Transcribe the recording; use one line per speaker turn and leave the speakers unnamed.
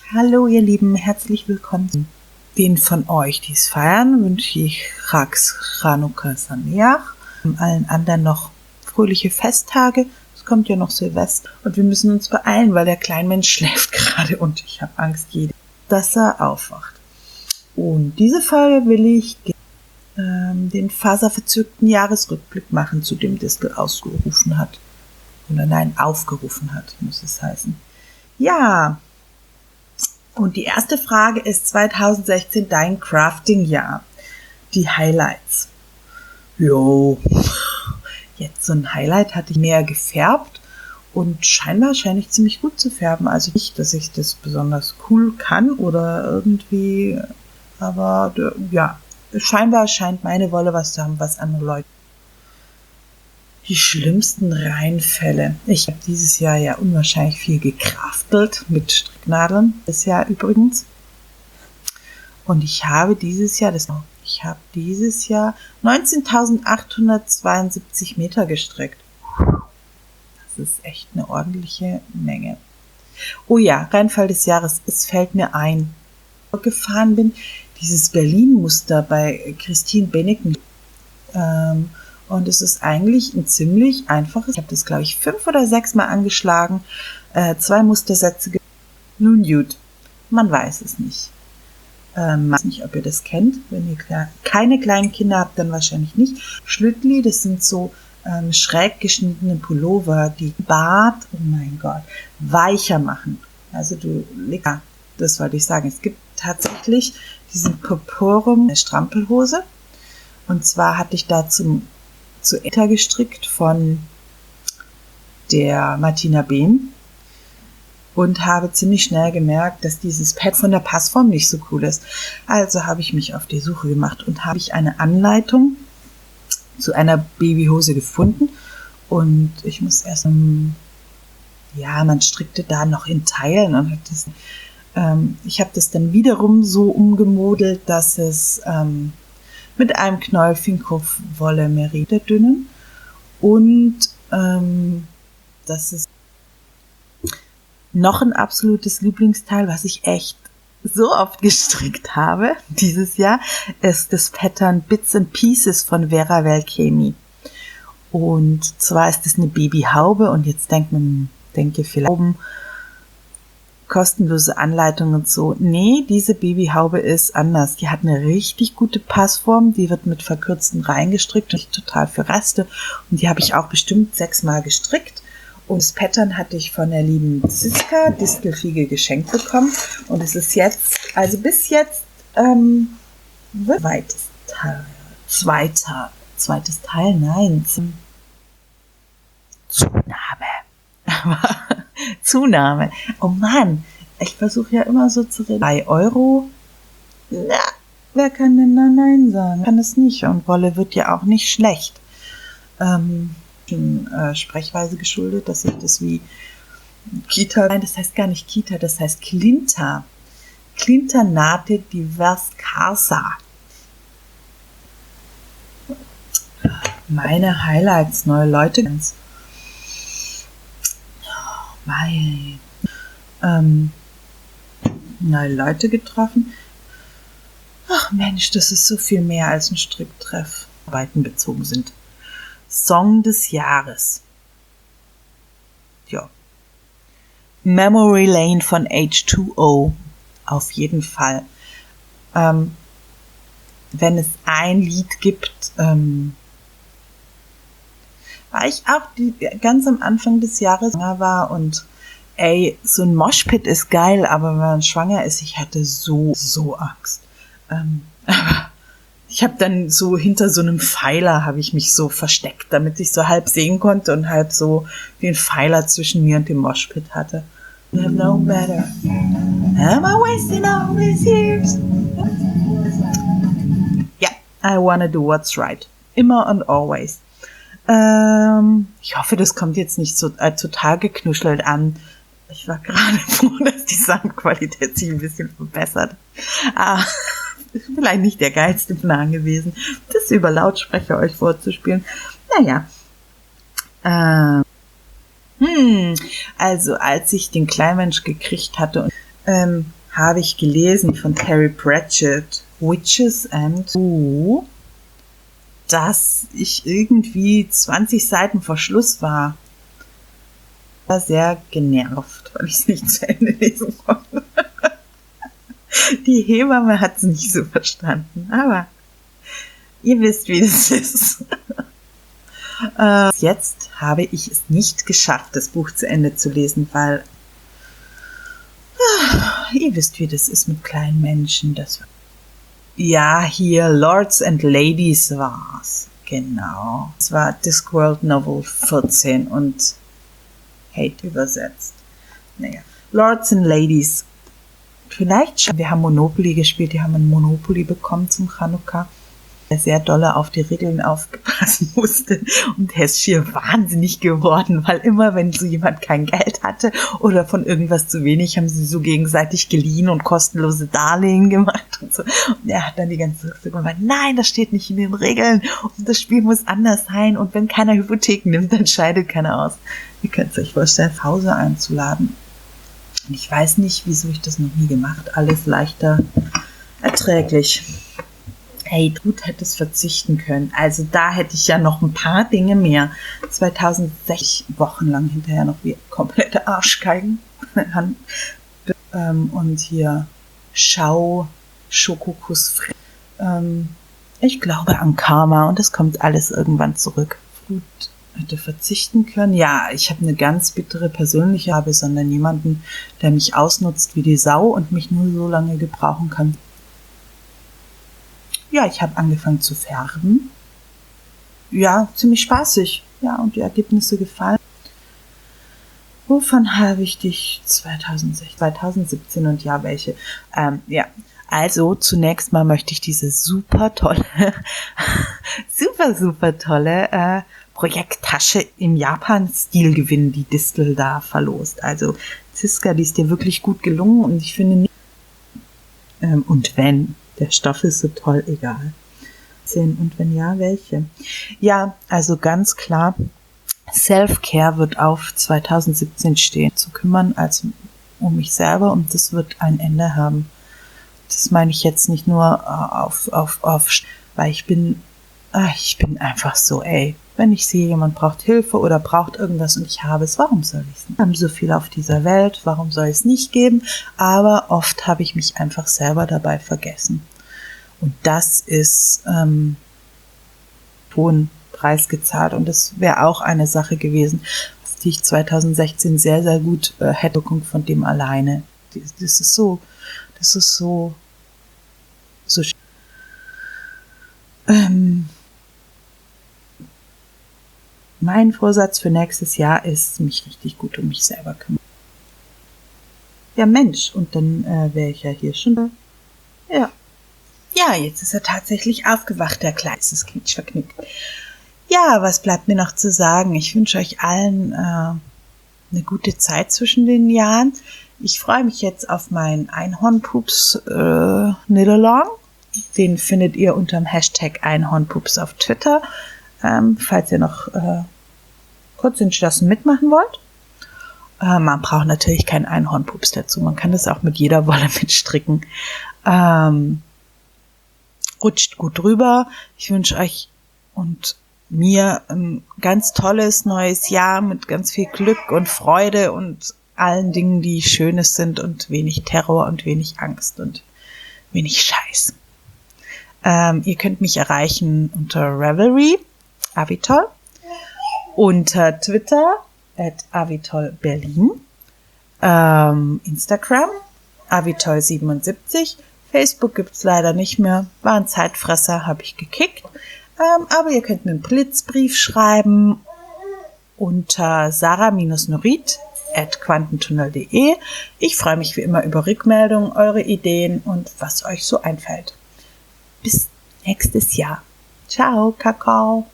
Hallo ihr Lieben, herzlich willkommen. Den von euch, die es feiern, wünsche ich Chag Chanukah Sameach. Allen anderen noch fröhliche Festtage. Es kommt ja noch Silvester und wir müssen uns beeilen, weil der Kleinmensch schläft gerade und ich habe Angst, dass er aufwacht. Und diese Folge will ich den faserverzückten Jahresrückblick machen, zu dem Distel ausgerufen hat. Oder nein, aufgerufen hat, muss es heißen. Ja. Und die erste Frage ist 2016 dein Crafting-Jahr. Die Highlights. Jo, jetzt so ein Highlight hatte ich mehr gefärbt und scheinbar scheine ich ziemlich gut zu färben. Also nicht, dass ich das besonders cool kann oder irgendwie, aber ja, scheinbar scheint meine Wolle was zu haben, was andere Leute. Die schlimmsten Reinfälle. Ich habe dieses Jahr ja unwahrscheinlich viel gekraftelt mit Stricknadeln. Das Jahr übrigens. Und ich habe dieses Jahr 19.872 Meter gestrickt. Das ist echt eine ordentliche Menge. Oh ja, Reinfall des Jahres. Es fällt mir ein. Gefahren bin, dieses Berlin-Muster bei Christine Benneken. Und es ist eigentlich ein ziemlich einfaches. Ich habe das, glaube ich, 5 oder 6 Mal angeschlagen. 2 Mustersätze. Nun gut, man weiß es nicht. Ich weiß nicht, ob ihr das kennt. Wenn ihr keine kleinen Kinder habt, dann wahrscheinlich nicht. Schlüttli, das sind so schräg geschnittene Pullover, die Bart, oh mein Gott, weicher machen. Also das wollte ich sagen. Es gibt tatsächlich diesen Purpurum Strampelhose. Und zwar hatte ich da zu Eta gestrickt von der Martina Behm und habe ziemlich schnell gemerkt, dass dieses Pad von der Passform nicht so cool ist. Also habe ich mich auf die Suche gemacht und habe ich eine Anleitung zu einer Babyhose gefunden und ich muss erst, man strickte da noch in Teilen und ich habe das dann wiederum so umgemodelt, dass es mit einem Knäuel Finkhof-Wolle Merida dünnen und das ist noch ein absolutes Lieblingsteil, was ich echt so oft gestrickt habe dieses Jahr, ist das Pattern Bits and Pieces von Vera Velkemi. Und zwar ist es eine Babyhaube und jetzt denkt ihr vielleicht kostenlose Anleitung und so. Nee, diese Babyhaube ist anders. Die hat eine richtig gute Passform. Die wird mit verkürzten Reihen gestrickt und ich total für Reste. Und die habe ich auch bestimmt 6 Mal gestrickt. Und das Pattern hatte ich von der lieben Ziska Distelfiege geschenkt bekommen. Und es ist jetzt, also bis jetzt, zweites Teil, nein. Zunahme. Oh Mann, ich versuche ja immer so zu reden. 3 €? Na, wer kann denn da Nein sagen? Kann es nicht. Und Wolle wird ja auch nicht schlecht. Sprechweise geschuldet, dass ich das wie Kita, nein, das heißt gar nicht Kita, das heißt Klinta. Klinta Nate Divers Casa. Meine Highlights, neue Leute. Neue Leute getroffen. Ach Mensch, das ist so viel mehr als ein Stricktreff. Arbeiten bezogen sind. Song des Jahres. Ja. Memory Lane von H2O. Auf jeden Fall. Wenn es ein Lied gibt, war ich auch ganz am Anfang des Jahres schwanger war und so ein Moshpit ist geil, aber wenn man schwanger ist, ich hatte so Angst. Ich habe dann so hinter so einem Pfeiler habe ich mich so versteckt, damit ich so halb sehen konnte und halb so den Pfeiler zwischen mir und dem Moshpit hatte. No matter. Am I wasting all these years? Ja, I wanna do what's right. Immer and always. Ich hoffe, das kommt jetzt nicht so total geknuschelt an. Ich war gerade froh, dass die Soundqualität sich ein bisschen verbessert. Ist vielleicht nicht der geilste Plan gewesen, das über Lautsprecher euch vorzuspielen. Naja. Also als ich den Kleinmensch gekriegt hatte, habe ich gelesen von Terry Pratchett, Witches and Who, dass ich irgendwie 20 Seiten vor Schluss war. War sehr genervt, weil ich es nicht zu Ende lesen konnte. Die Hebamme hat es nicht so verstanden, aber ihr wisst, wie das ist. Jetzt habe ich es nicht geschafft, das Buch zu Ende zu lesen, weil ihr wisst, wie das ist mit kleinen Menschen. Ja, hier Lords and Ladies war's. Genau. Es war Discworld Novel 14 und Hate übersetzt. Naja, Lords and Ladies. Vielleicht schon. Wir haben Monopoly gespielt, die haben ein Monopoly bekommen zum Chanukka, der sehr dolle auf die Regeln aufpassen musste. Und der ist schier wahnsinnig geworden, weil immer, wenn so jemand kein Geld hatte oder von irgendwas zu wenig, haben sie so gegenseitig geliehen und kostenlose Darlehen gemacht und so. Und er hat dann die ganze Zeit gemeint, nein, das steht nicht in den Regeln und das Spiel muss anders sein und wenn keiner Hypotheken nimmt, dann scheidet keiner aus. Ihr könnt es euch vorstellen, Hause einzuladen. Und ich weiß nicht, wieso ich das noch nie gemacht. Alles leichter erträglich. Hey, gut hättest verzichten können. Also da hätte ich ja noch ein paar Dinge mehr. 2006 wochenlang hinterher noch wie komplette Arschgeigen. Und hier Schokokuss. Ich glaube an Karma und es kommt alles irgendwann zurück. Gut hätte verzichten können. Ja, ich habe eine ganz bittere persönliche habe, sondern jemanden, der mich ausnutzt wie die Sau und mich nur so lange gebrauchen kann. Ja, ich habe angefangen zu färben. Ja, ziemlich spaßig. Ja, und die Ergebnisse gefallen. Wovon habe ich dich 2017 und ja, welche? Ja, also zunächst mal möchte ich diese super tolle Projekttasche im Japan-Stil gewinnen, die Distel da verlost. Also Ziska, die ist dir wirklich gut gelungen und ich finde nicht, und wenn, der Stoff ist so toll, egal. Und wenn ja, welche? Ja, also ganz klar, Self-Care wird auf 2017 stehen. Zu kümmern als um mich selber und das wird ein Ende haben. Das meine ich jetzt nicht nur weil ich bin einfach so, wenn ich sehe, jemand braucht Hilfe oder braucht irgendwas und ich habe es, warum soll ich es nicht? Wir haben so viel auf dieser Welt, warum soll ich es nicht geben? Aber oft habe ich mich einfach selber dabei vergessen. Und das ist hohen Preis gezahlt. Und das wäre auch eine Sache gewesen, die ich 2016 sehr, sehr gut hätte von dem alleine. Das ist so mein Vorsatz für nächstes Jahr ist, mich richtig gut um mich selber kümmern. Ja, Mensch, und dann wäre ich ja hier schon. Ja. Ja, jetzt ist er tatsächlich aufgewacht, der Kleine. Es ist quietschverknickt. Ja, was bleibt mir noch zu sagen? Ich wünsche euch allen eine gute Zeit zwischen den Jahren. Ich freue mich jetzt auf meinen Einhornpups Knit-Along. Den findet ihr unter dem Hashtag Einhornpups auf Twitter, falls ihr noch kurz entschlossen mitmachen wollt. Man braucht natürlich keinen Einhornpups dazu. Man kann das auch mit jeder Wolle mitstricken. Rutscht gut drüber. Ich wünsche euch und mir ein ganz tolles neues Jahr mit ganz viel Glück und Freude und allen Dingen, die Schönes sind und wenig Terror und wenig Angst und wenig Scheiß. Ihr könnt mich erreichen unter Ravelry, Avitol, unter Twitter @avitolberlin, Instagram avitol77, Facebook gibt's leider nicht mehr, war ein Zeitfresser, habe ich gekickt, aber ihr könnt mir einen Blitzbrief schreiben unter sarah-norit@quantentunnel.de. Ich freue mich wie immer über Rückmeldungen, eure Ideen und was euch so einfällt. Bis nächstes Jahr. Ciao, Kakao.